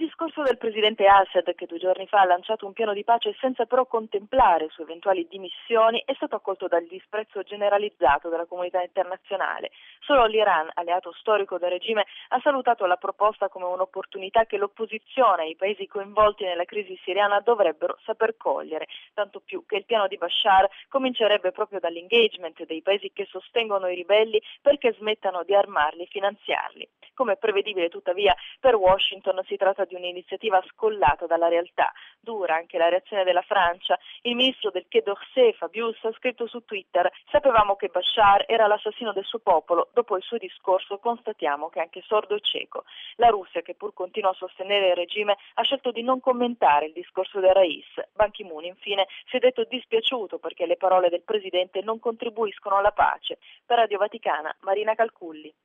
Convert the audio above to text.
discorso del presidente Assad, che 2 giorni fa ha lanciato un piano di pace senza però contemplare su eventuali dimissioni, è stato accolto dal disprezzo generalizzato della comunità internazionale. Solo l'Iran, alleato storico del regime, ha salutato la proposta come un'opportunità che l'opposizione e i paesi coinvolti nella crisi siriana dovrebbero saper cogliere, tanto più che il piano di Bashar comincerebbe proprio dall'engagement dei paesi che sostengono i ribelli perché smettano di armarli e finanziarli. Come prevedibile, tuttavia, per Washington si tratta di un'iniziativa scollata dalla realtà. Dura anche la reazione della Francia. Il ministro del Quai d'Orsay, Fabius, ha scritto su Twitter: sapevamo che Bashar era l'assassino del suo popolo, dopo il suo discorso constatiamo che è anche sordo e cieco. La Russia, che pur continua a sostenere il regime, ha scelto di non commentare il discorso del Rais. Ban Ki-moon, infine, si è detto dispiaciuto perché le parole del presidente non contribuiscono alla pace. Per Radio Vaticana, Marina Calculli.